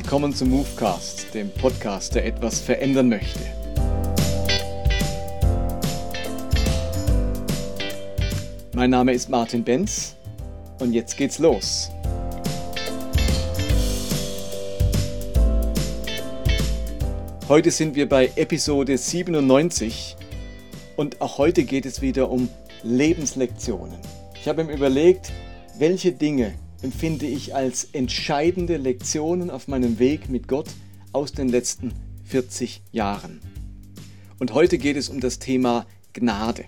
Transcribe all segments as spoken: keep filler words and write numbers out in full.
willkommen zum Movecast, dem Podcast, der etwas verändern möchte. Mein Name ist Martin Benz und jetzt geht's los. Heute sind wir bei Episode siebenundneunzig und auch heute geht es wieder um Lebenslektionen. Ich habe mir überlegt, welche Dinge empfinde ich als entscheidende Lektionen auf meinem Weg mit Gott aus den letzten vierzig Jahren. Und heute geht es um das Thema Gnade.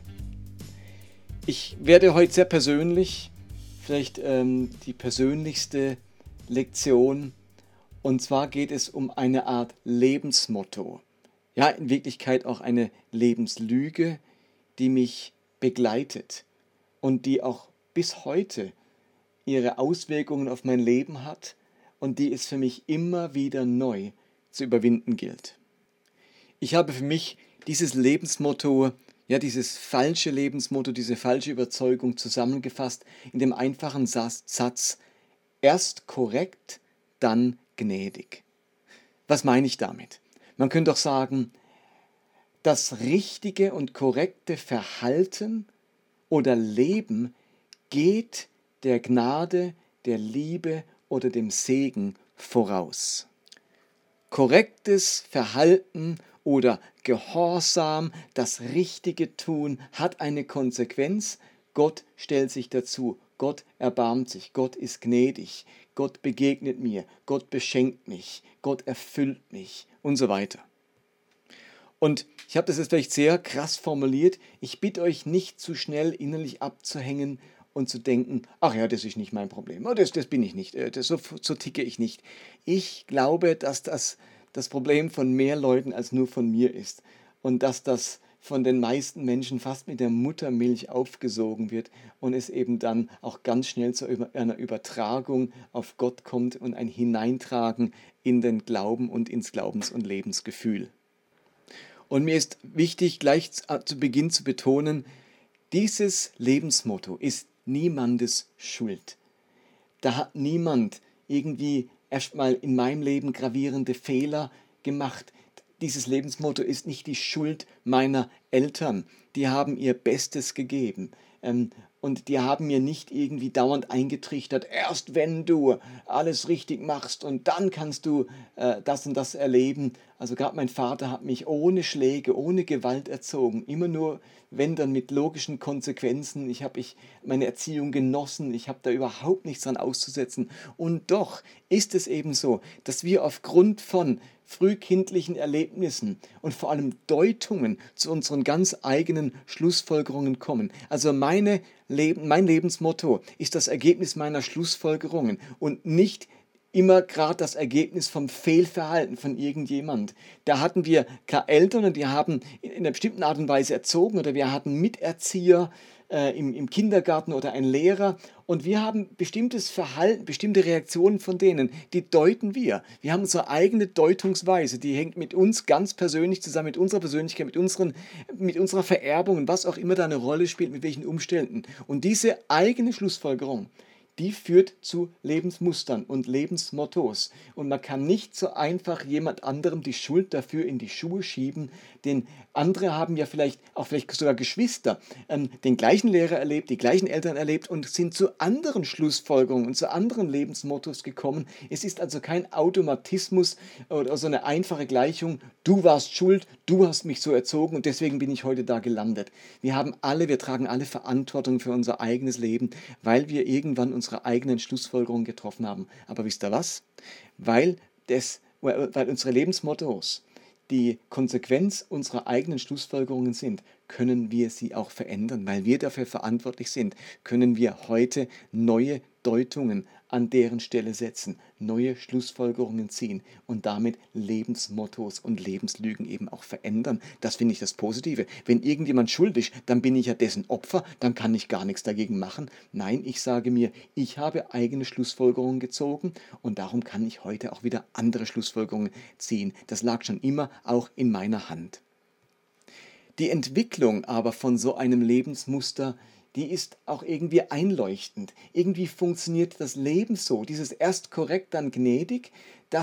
Ich werde heute sehr persönlich, vielleicht ähm, die persönlichste Lektion, und zwar geht es um eine Art Lebensmotto. Ja, in Wirklichkeit auch eine Lebenslüge, die mich begleitet und die auch bis heute ihre Auswirkungen auf mein Leben hat und die es für mich immer wieder neu zu überwinden gilt. Ich habe für mich dieses Lebensmotto, ja dieses falsche Lebensmotto, diese falsche Überzeugung zusammengefasst in dem einfachen Satz, erst korrekt, dann gnädig. Was meine ich damit? Man könnte doch sagen, das richtige und korrekte Verhalten oder Leben geht der Gnade, der Liebe oder dem Segen voraus. Korrektes Verhalten oder Gehorsam, das Richtige tun, hat eine Konsequenz. Gott stellt sich dazu, Gott erbarmt sich, Gott ist gnädig, Gott begegnet mir, Gott beschenkt mich, Gott erfüllt mich und so weiter. Und ich habe das jetzt vielleicht sehr krass formuliert, ich bitte euch nicht zu schnell innerlich abzuhängen und zu denken, ach ja, das ist nicht mein Problem, oh, das, das bin ich nicht, das, so, so ticke ich nicht. Ich glaube, dass das das Problem von mehr Leuten als nur von mir ist und dass das von den meisten Menschen fast mit der Muttermilch aufgesogen wird und es eben dann auch ganz schnell zu einer Übertragung auf Gott kommt und ein Hineintragen in den Glauben und ins Glaubens- und Lebensgefühl. Und mir ist wichtig, gleich zu Beginn zu betonen, dieses Lebensmotto ist niemandes Schuld. Da hat niemand irgendwie erstmal in meinem Leben gravierende Fehler gemacht. Dieses Lebensmotto ist nicht die Schuld meiner Eltern. Die haben ihr Bestes gegeben. Ähm, und die haben mir nicht irgendwie dauernd eingetrichtert, erst wenn du alles richtig machst und dann kannst du äh, das und das erleben. Also gerade mein Vater hat mich ohne Schläge, ohne Gewalt erzogen. Immer nur, wenn dann mit logischen Konsequenzen. Ich habe ich meine Erziehung genossen. Ich habe da überhaupt nichts dran auszusetzen. Und doch ist es eben so, dass wir aufgrund von frühkindlichen Erlebnissen und vor allem Deutungen zu unseren ganz eigenen Schlussfolgerungen kommen. Also meine Leben, mein Lebensmotto ist das Ergebnis meiner Schlussfolgerungen und nicht immer gerade das Ergebnis vom Fehlverhalten von irgendjemand. Da hatten wir keine Eltern und die haben in einer bestimmten Art und Weise erzogen oder wir hatten Miterzieher äh, im, im Kindergarten oder einen Lehrer und wir haben bestimmtes Verhalten, bestimmte Reaktionen von denen, die deuten wir. Wir haben unsere eigene Deutungsweise, die hängt mit uns ganz persönlich zusammen, mit unserer Persönlichkeit, mit, unseren, mit unserer Vererbung und was auch immer da eine Rolle spielt, mit welchen Umständen. Und diese eigene Schlussfolgerung, die führt zu Lebensmustern und Lebensmottos. Und man kann nicht so einfach jemand anderem die Schuld dafür in die Schuhe schieben, denn andere haben ja vielleicht, auch vielleicht sogar Geschwister, ähm, den gleichen Lehrer erlebt, die gleichen Eltern erlebt und sind zu anderen Schlussfolgerungen und zu anderen Lebensmottos gekommen. Es ist also kein Automatismus oder so eine einfache Gleichung, du warst schuld, du hast mich so erzogen und deswegen bin ich heute da gelandet. Wir haben alle, wir tragen alle Verantwortung für unser eigenes Leben, weil wir irgendwann unsere eigenen Schlussfolgerungen getroffen haben. Aber wisst ihr was? Weil, das, weil unsere Lebensmottos die Konsequenz unserer eigenen Schlussfolgerungen sind, können wir sie auch verändern. Weil wir dafür verantwortlich sind, können wir heute neue Deutungen an deren Stelle setzen, neue Schlussfolgerungen ziehen und damit Lebensmottos und Lebenslügen eben auch verändern. Das finde ich das Positive. Wenn irgendjemand schuld ist, dann bin ich ja dessen Opfer, dann kann ich gar nichts dagegen machen. Nein, ich sage mir, ich habe eigene Schlussfolgerungen gezogen und darum kann ich heute auch wieder andere Schlussfolgerungen ziehen. Das lag schon immer auch in meiner Hand. Die Entwicklung aber von so einem Lebensmuster, die ist auch irgendwie einleuchtend. Irgendwie funktioniert das Leben so, dieses erst korrekt, dann gnädig, das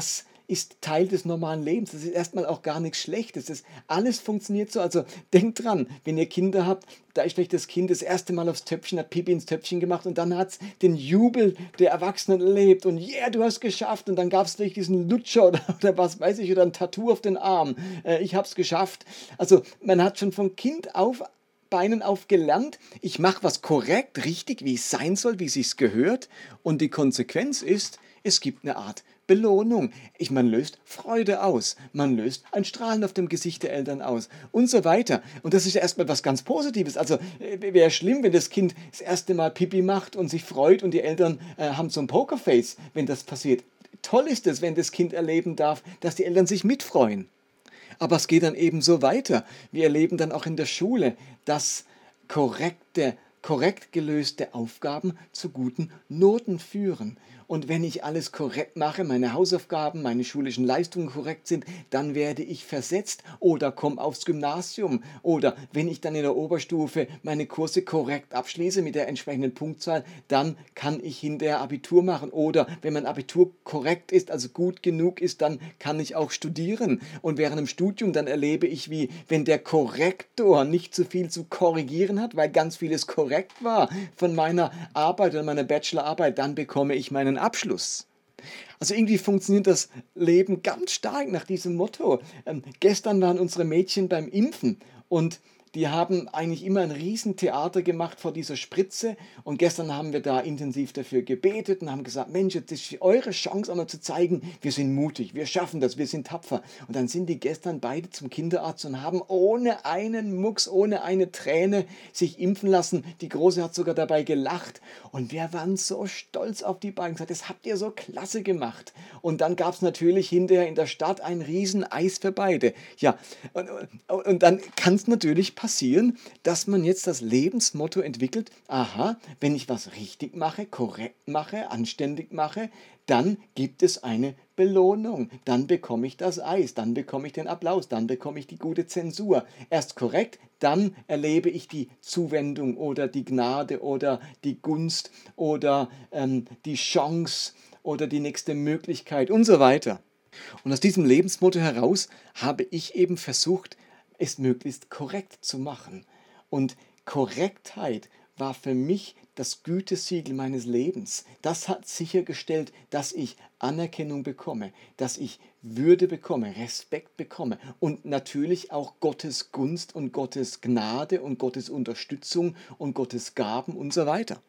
ist Teil des normalen Lebens. Das ist erstmal auch gar nichts Schlechtes. Das alles funktioniert so. Also denkt dran, wenn ihr Kinder habt, da ist vielleicht das Kind das erste Mal aufs Töpfchen, hat Pipi ins Töpfchen gemacht und dann hat es den Jubel der Erwachsenen erlebt und yeah, du hast geschafft und dann gab es vielleicht diesen Lutscher oder, oder was weiß ich oder ein Tattoo auf den Arm. Äh, ich habe es geschafft. Also man hat schon von Kind auf Beinen auf gelernt, ich mache was korrekt, richtig, wie es sein soll, wie es sich gehört und die Konsequenz ist, es gibt eine Art Belohnung. Ich, man löst Freude aus, man löst ein Strahlen auf dem Gesicht der Eltern aus und so weiter. Und das ist ja erstmal was ganz Positives. Also wäre schlimm, wenn das Kind das erste Mal Pipi macht und sich freut und die Eltern äh, haben so ein Pokerface, wenn das passiert. Toll ist es, wenn das Kind erleben darf, dass die Eltern sich mitfreuen. Aber es geht dann eben so weiter. Wir erleben dann auch in der Schule, dass korrekte, korrekt gelöste Aufgaben zu guten Noten führen. Und wenn ich alles korrekt mache, meine Hausaufgaben, meine schulischen Leistungen korrekt sind, dann werde ich versetzt oder komme aufs Gymnasium. Oder wenn ich dann in der Oberstufe meine Kurse korrekt abschließe mit der entsprechenden Punktzahl, dann kann ich hinterher Abitur machen. Oder wenn mein Abitur korrekt ist, also gut genug ist, dann kann ich auch studieren. Und während dem Studium dann erlebe ich, wie wenn der Korrektor nicht zu viel zu korrigieren hat, weil ganz vieles korrekt war von meiner Arbeit oder meiner Bachelorarbeit, dann bekomme ich meinen Abschluss. Also irgendwie funktioniert das Leben ganz stark nach diesem Motto. Ähm, gestern waren unsere Mädchen beim Impfen und die haben eigentlich immer ein Riesentheater gemacht vor dieser Spritze und gestern haben wir da intensiv dafür gebetet und haben gesagt, Mensch, jetzt ist eure Chance einmal zu zeigen, wir sind mutig, wir schaffen das, wir sind tapfer. Und dann sind die gestern beide zum Kinderarzt und haben ohne einen Mucks, ohne eine Träne sich impfen lassen. Die Große hat sogar dabei gelacht und wir waren so stolz auf die beiden, gesagt, das habt ihr so klasse gemacht. Und dann gab es natürlich hinterher in der Stadt ein Riesen-Eis für beide. Ja, und, und, und dann kann es natürlich passieren, dass man jetzt das Lebensmotto entwickelt, aha, wenn ich was richtig mache, korrekt mache, anständig mache, dann gibt es eine Belohnung, dann bekomme ich das Eis, dann bekomme ich den Applaus, dann bekomme ich die gute Zensur. Erst korrekt, dann erlebe ich die Zuwendung oder die Gnade oder die Gunst oder ähm, die Chance oder die nächste Möglichkeit und so weiter. Und aus diesem Lebensmotto heraus habe ich eben versucht, es möglichst korrekt zu machen. Und Korrektheit war für mich das Gütesiegel meines Lebens. Das hat sichergestellt, dass ich Anerkennung bekomme, dass ich Würde bekomme, Respekt bekomme und natürlich auch Gottes Gunst und Gottes Gnade und Gottes Unterstützung und Gottes Gaben und so weiter.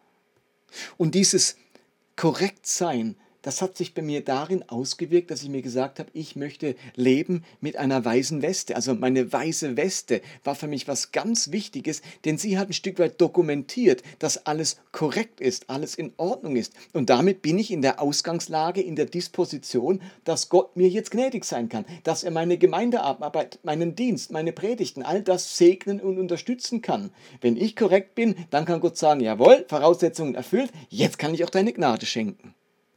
Und dieses Korrektsein, das hat sich bei mir darin ausgewirkt, dass ich mir gesagt habe, ich möchte leben mit einer weißen Weste. Also meine weiße Weste war für mich was ganz Wichtiges, denn sie hat ein Stück weit dokumentiert, dass alles korrekt ist, alles in Ordnung ist. Und damit bin ich in der Ausgangslage, in der Disposition, dass Gott mir jetzt gnädig sein kann, dass er meine Gemeindearbeit, meinen Dienst, meine Predigten, all das segnen und unterstützen kann. Wenn ich korrekt bin, dann kann Gott sagen, jawohl, Voraussetzungen erfüllt, jetzt kann ich auch deine Gnade schenken.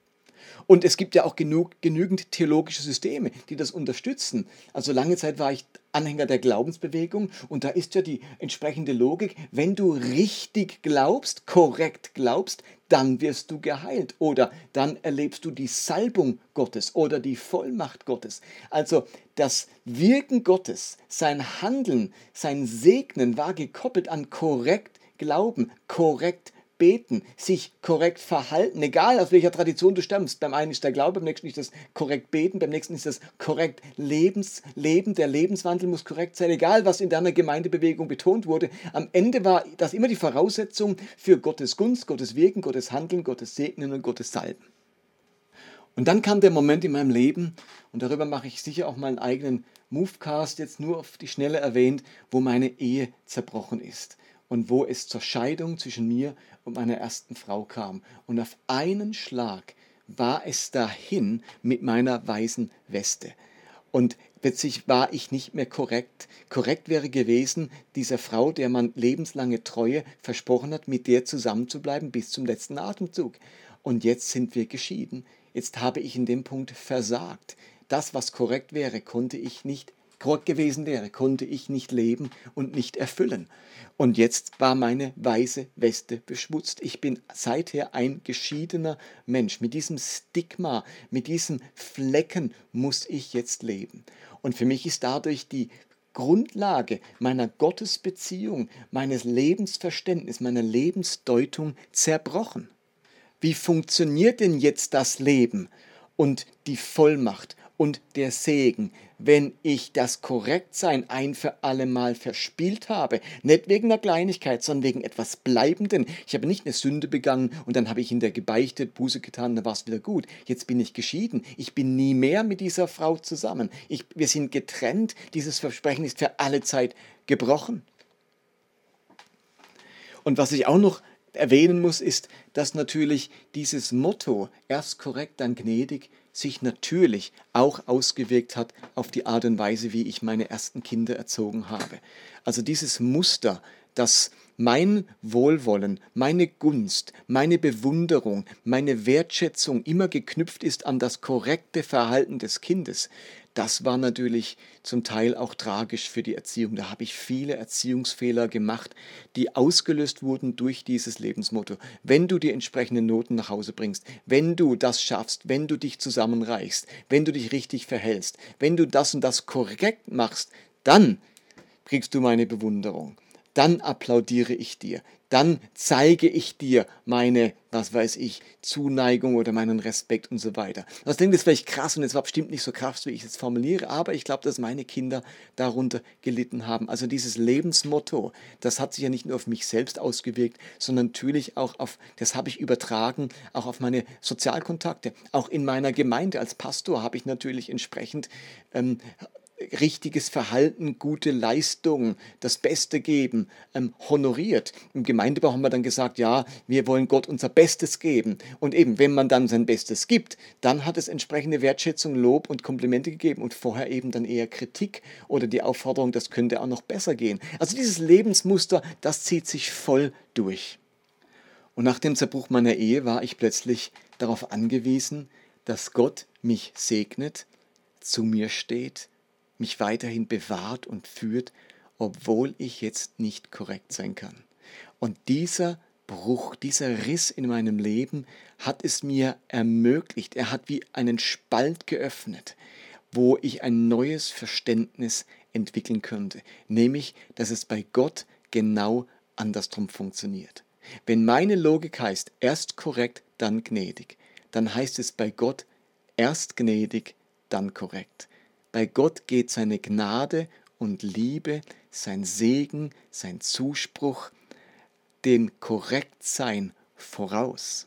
Und es gibt ja auch genug, genügend theologische Systeme, die das unterstützen. Also lange Zeit war ich Anhänger der Glaubensbewegung und da ist ja die entsprechende Logik, wenn du richtig glaubst, korrekt glaubst, dann wirst du geheilt oder dann erlebst du die Salbung Gottes oder die Vollmacht Gottes. Also das Wirken Gottes, sein Handeln, sein Segnen war gekoppelt an korrekt Glauben, korrekt beten, sich korrekt verhalten, egal aus welcher Tradition du stammst. Beim einen ist der Glaube, beim nächsten ist das korrekt beten, beim nächsten ist das korrekt Lebens, Leben, der Lebenswandel muss korrekt sein, egal was in deiner Gemeindebewegung betont wurde. Am Ende war das immer die Voraussetzung für Gottes Gunst, Gottes Wirken, Gottes Handeln, Gottes Segnen und Gottes Salben. Und dann kam der Moment in meinem Leben, und darüber mache ich sicher auch mal einen eigenen Movecast, jetzt nur auf die Schnelle erwähnt, wo meine Ehe zerbrochen ist. Und wo es zur Scheidung zwischen mir und meiner ersten Frau kam. Und auf einen Schlag war es dahin mit meiner weißen Weste. Und plötzlich war ich nicht mehr korrekt. Korrekt wäre gewesen, dieser Frau, der man lebenslange Treue versprochen hat, mit der zusammenzubleiben bis zum letzten Atemzug. Und jetzt sind wir geschieden. Jetzt habe ich in dem Punkt versagt. Das, was korrekt wäre, konnte ich nicht Gott gewesen wäre, konnte ich nicht leben und nicht erfüllen. Und jetzt war meine weiße Weste beschmutzt. Ich bin seither ein geschiedener Mensch. Mit diesem Stigma, mit diesen Flecken muss ich jetzt leben. Und für mich ist dadurch die Grundlage meiner Gottesbeziehung, meines Lebensverständnisses, meiner Lebensdeutung zerbrochen. Wie funktioniert denn jetzt das Leben und die Vollmacht und der Segen, wenn ich das Korrektsein ein für alle Mal verspielt habe? Nicht wegen einer Kleinigkeit, sondern wegen etwas Bleibenden. Ich habe nicht eine Sünde begangen und dann habe ich hinterher gebeichtet, Buße getan, dann war es wieder gut. Jetzt bin ich geschieden. Ich bin nie mehr mit dieser Frau zusammen. Ich, wir sind getrennt. Dieses Versprechen ist für alle Zeit gebrochen. Und was ich auch noch erwähnen muss, ist, dass natürlich dieses Motto, erst korrekt, dann gnädig, sich natürlich auch ausgewirkt hat auf die Art und Weise, wie ich meine ersten Kinder erzogen habe. Also dieses Muster, dass mein Wohlwollen, meine Gunst, meine Bewunderung, meine Wertschätzung immer geknüpft ist an das korrekte Verhalten des Kindes, das war natürlich zum Teil auch tragisch für die Erziehung. Da habe ich viele Erziehungsfehler gemacht, die ausgelöst wurden durch dieses Lebensmotto. Wenn du die entsprechenden Noten nach Hause bringst, wenn du das schaffst, wenn du dich zusammenreichst, wenn du dich richtig verhältst, wenn du das und das korrekt machst, dann kriegst du meine Bewunderung. Dann applaudiere ich dir. Dann zeige ich dir meine, was weiß ich, Zuneigung oder meinen Respekt und so weiter. Das klingt jetzt vielleicht krass und es war bestimmt nicht so krass, wie ich es formuliere, aber ich glaube, dass meine Kinder darunter gelitten haben. Also dieses Lebensmotto, das hat sich ja nicht nur auf mich selbst ausgewirkt, sondern natürlich auch auf, das habe ich übertragen, auch auf meine Sozialkontakte. Auch in meiner Gemeinde als Pastor habe ich natürlich entsprechend ähm, richtiges Verhalten, gute Leistung, das Beste geben, ähm, honoriert. Im Gemeindebau haben wir dann gesagt, ja, wir wollen Gott unser Bestes geben. Und eben, wenn man dann sein Bestes gibt, dann hat es entsprechende Wertschätzung, Lob und Komplimente gegeben und vorher eben dann eher Kritik oder die Aufforderung, das könnte auch noch besser gehen. Also dieses Lebensmuster, das zieht sich voll durch. Und nach dem Zerbruch meiner Ehe war ich plötzlich darauf angewiesen, dass Gott mich segnet, zu mir steht, mich weiterhin bewahrt und führt, obwohl ich jetzt nicht korrekt sein kann. Und dieser Bruch, dieser Riss in meinem Leben hat es mir ermöglicht. Er hat wie einen Spalt geöffnet, wo ich ein neues Verständnis entwickeln könnte, nämlich, dass es bei Gott genau andersrum funktioniert. Wenn meine Logik heißt, erst korrekt, dann gnädig, dann heißt es bei Gott erst gnädig, dann korrekt. Bei Gott geht seine Gnade und Liebe, sein Segen, sein Zuspruch, dem Korrektsein voraus.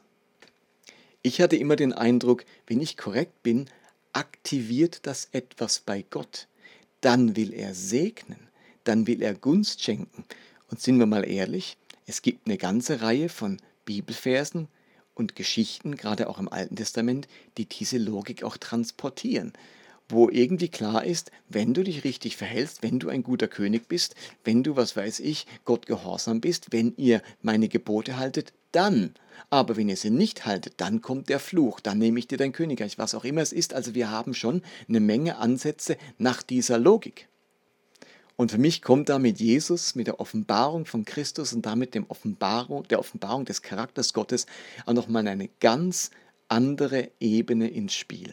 Ich hatte immer den Eindruck, wenn ich korrekt bin, aktiviert das etwas bei Gott. Dann will er segnen, dann will er Gunst schenken. Und sind wir mal ehrlich, es gibt eine ganze Reihe von Bibelversen und Geschichten, gerade auch im Alten Testament, die diese Logik auch transportieren, wo irgendwie klar ist, wenn du dich richtig verhältst, wenn du ein guter König bist, wenn du, was weiß ich, Gott gehorsam bist, wenn ihr meine Gebote haltet, dann. Aber wenn ihr sie nicht haltet, dann kommt der Fluch, dann nehme ich dir dein Königreich, was auch immer es ist. Also wir haben schon eine Menge Ansätze nach dieser Logik. Und für mich kommt da mit Jesus, mit der Offenbarung von Christus und damit dem Offenbarung, der Offenbarung des Charakters Gottes auch nochmal eine ganz andere Ebene ins Spiel.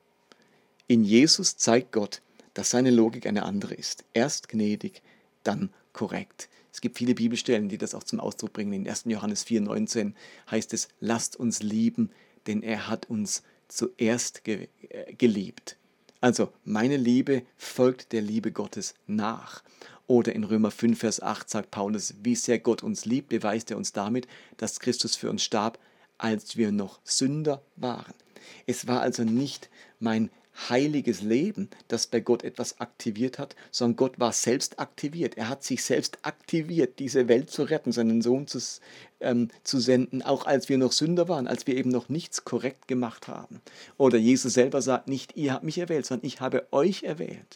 In Jesus zeigt Gott, dass seine Logik eine andere ist. Erst gnädig, dann korrekt. Es gibt viele Bibelstellen, die das auch zum Ausdruck bringen. In ersten Johannes vier neunzehn heißt es, lasst uns lieben, denn er hat uns zuerst ge- äh, geliebt. Also meine Liebe folgt der Liebe Gottes nach. Oder in Römer fünf, Vers acht sagt Paulus, wie sehr Gott uns liebt, beweist er uns damit, dass Christus für uns starb, als wir noch Sünder waren. Es war also nicht mein heiliges Leben, das bei Gott etwas aktiviert hat, sondern Gott war selbst aktiviert. Er hat sich selbst aktiviert, diese Welt zu retten, seinen Sohn zu, ähm, zu senden, auch als wir noch Sünder waren, als wir eben noch nichts korrekt gemacht haben. Oder Jesus selber sagt nicht, ihr habt mich erwählt, sondern ich habe euch erwählt.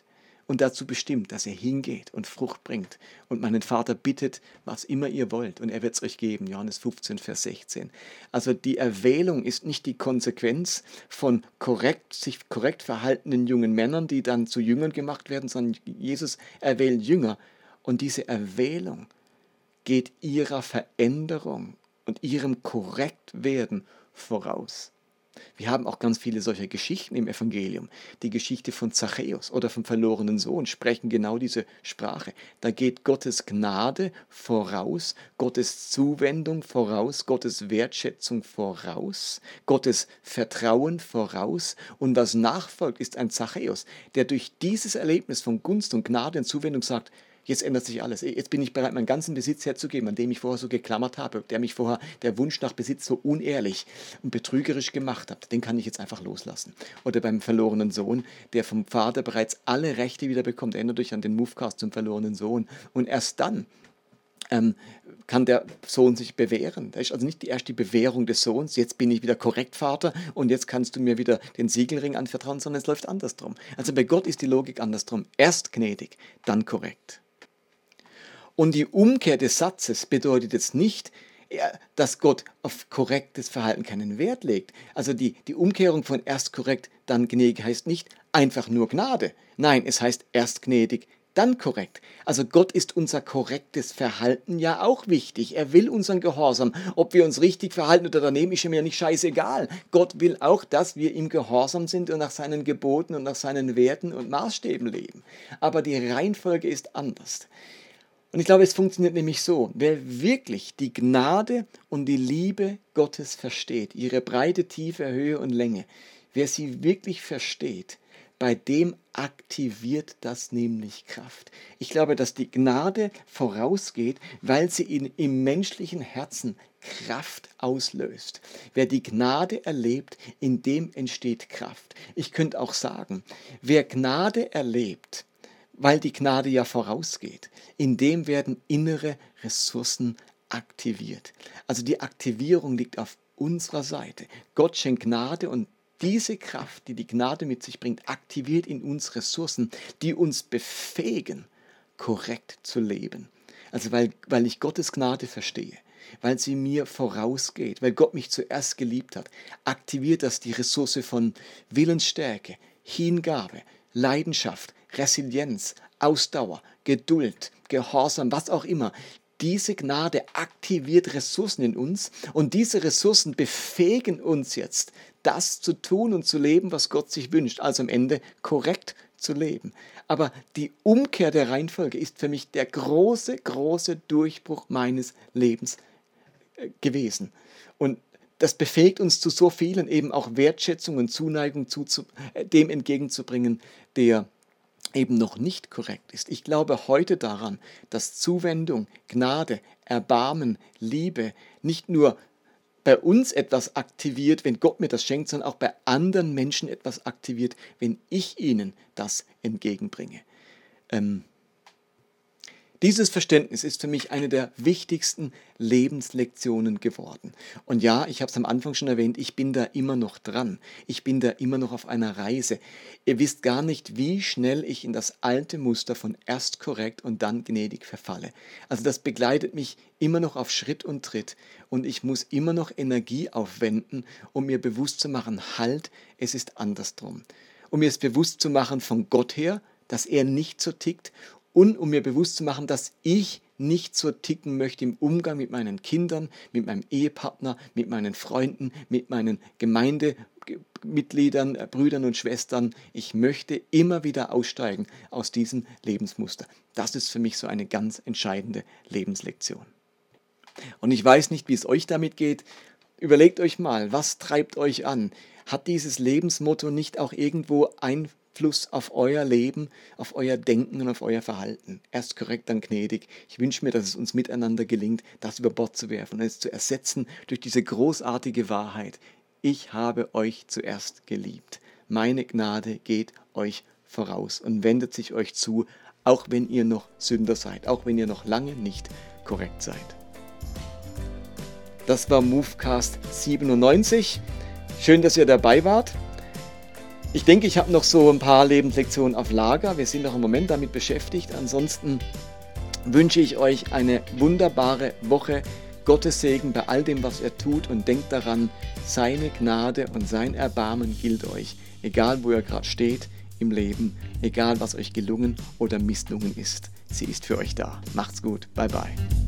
und dazu bestimmt, dass er hingeht und Frucht bringt und meinen Vater bittet, was immer ihr wollt und er wird es euch geben. Johannes fünfzehn, Vers sechzehn. Also die Erwählung ist nicht die Konsequenz von korrekt, sich korrekt verhaltenen jungen Männern, die dann zu Jüngern gemacht werden, sondern Jesus erwählt Jünger. Und diese Erwählung geht ihrer Veränderung und ihrem Korrektwerden voraus. Wir haben auch ganz viele solcher Geschichten im Evangelium. Die Geschichte von Zachäus oder vom verlorenen Sohn sprechen genau diese Sprache. Da geht Gottes Gnade voraus, Gottes Zuwendung voraus, Gottes Wertschätzung voraus, Gottes Vertrauen voraus. Und was nachfolgt, ist ein Zachäus, der durch dieses Erlebnis von Gunst und Gnade und Zuwendung sagt, jetzt ändert sich alles. Jetzt bin ich bereit, meinen ganzen Besitz herzugeben, an dem ich vorher so geklammert habe, der mich vorher, der Wunsch nach Besitz so unehrlich und betrügerisch gemacht hat. Den kann ich jetzt einfach loslassen. Oder beim verlorenen Sohn, der vom Vater bereits alle Rechte wieder bekommt. Erinnert euch an den Movecast zum verlorenen Sohn. Und erst dann ähm, kann der Sohn sich bewähren. Das ist also nicht erst die Bewährung des Sohns, jetzt bin ich wieder korrekt, Vater, und jetzt kannst du mir wieder den Siegelring anvertrauen, sondern es läuft andersrum. Also bei Gott ist die Logik andersrum. Erst gnädig, dann korrekt. Und die Umkehr des Satzes bedeutet jetzt nicht, dass Gott auf korrektes Verhalten keinen Wert legt. Also die, die Umkehrung von erst korrekt, dann gnädig heißt nicht einfach nur Gnade. Nein, es heißt erst gnädig, dann korrekt. Also Gott ist unser korrektes Verhalten ja auch wichtig. Er will unseren Gehorsam. Ob wir uns richtig verhalten oder daneben, ist ihm ja nicht scheißegal. Gott will auch, dass wir ihm gehorsam sind und nach seinen Geboten und nach seinen Werten und Maßstäben leben. Aber die Reihenfolge ist anders. Und ich glaube, es funktioniert nämlich so, wer wirklich die Gnade und die Liebe Gottes versteht, ihre Breite, Tiefe, Höhe und Länge, wer sie wirklich versteht, bei dem aktiviert das nämlich Kraft. Ich glaube, dass die Gnade vorausgeht, weil sie in, im menschlichen Herzen Kraft auslöst. Wer die Gnade erlebt, in dem entsteht Kraft. Ich könnte auch sagen, wer Gnade erlebt, weil die Gnade ja vorausgeht. In dem werden innere Ressourcen aktiviert. Also die Aktivierung liegt auf unserer Seite. Gott schenkt Gnade und diese Kraft, die die Gnade mit sich bringt, aktiviert in uns Ressourcen, die uns befähigen, korrekt zu leben. Also weil, weil ich Gottes Gnade verstehe, weil sie mir vorausgeht, weil Gott mich zuerst geliebt hat, aktiviert das die Ressource von Willensstärke, Hingabe, Leidenschaft, Resilienz, Ausdauer, Geduld, Gehorsam, was auch immer. Diese Gnade aktiviert Ressourcen in uns und diese Ressourcen befähigen uns jetzt, das zu tun und zu leben, was Gott sich wünscht, also am Ende korrekt zu leben. Aber die Umkehr der Reihenfolge ist für mich der große, große Durchbruch meines Lebens gewesen. Und das befähigt uns zu so vielen, eben auch Wertschätzung und Zuneigung zu, zu, dem entgegenzubringen, der eben noch nicht korrekt ist. Ich glaube heute daran, dass Zuwendung, Gnade, Erbarmen, Liebe nicht nur bei uns etwas aktiviert, wenn Gott mir das schenkt, sondern auch bei anderen Menschen etwas aktiviert, wenn ich ihnen das entgegenbringe. Ähm, Dieses Verständnis ist für mich eine der wichtigsten Lebenslektionen geworden. Und ja, ich habe es am Anfang schon erwähnt, ich bin da immer noch dran. Ich bin da immer noch auf einer Reise. Ihr wisst gar nicht, wie schnell ich in das alte Muster von erst korrekt und dann gnädig verfalle. Also das begleitet mich immer noch auf Schritt und Tritt. Und ich muss immer noch Energie aufwenden, um mir bewusst zu machen, halt, es ist andersrum. Um mir es bewusst zu machen von Gott her, dass er nicht so tickt, und um mir bewusst zu machen, dass ich nicht so ticken möchte im Umgang mit meinen Kindern, mit meinem Ehepartner, mit meinen Freunden, mit meinen Gemeindemitgliedern, Brüdern und Schwestern. Ich möchte immer wieder aussteigen aus diesem Lebensmuster. Das ist für mich so eine ganz entscheidende Lebenslektion. Und ich weiß nicht, wie es euch damit geht. Überlegt euch mal, was treibt euch an? Hat dieses Lebensmotto nicht auch irgendwo ein Einfluss auf euer Leben, auf euer Denken und auf euer Verhalten? Erst korrekt, dann gnädig. Ich wünsche mir, dass es uns miteinander gelingt, das über Bord zu werfen und es zu ersetzen durch diese großartige Wahrheit. Ich habe euch zuerst geliebt. Meine Gnade geht euch voraus und wendet sich euch zu, auch wenn ihr noch Sünder seid, auch wenn ihr noch lange nicht korrekt seid. Das war Movecast siebenundneunzig. Schön, dass ihr dabei wart. Ich denke, ich habe noch so ein paar Lebenslektionen auf Lager. Wir sind noch im Moment damit beschäftigt. Ansonsten wünsche ich euch eine wunderbare Woche. Gottes Segen bei all dem, was er tut, und denkt daran, seine Gnade und sein Erbarmen gilt euch, egal wo ihr gerade steht im Leben, egal was euch gelungen oder misslungen ist. Sie ist für euch da. Macht's gut. Bye bye.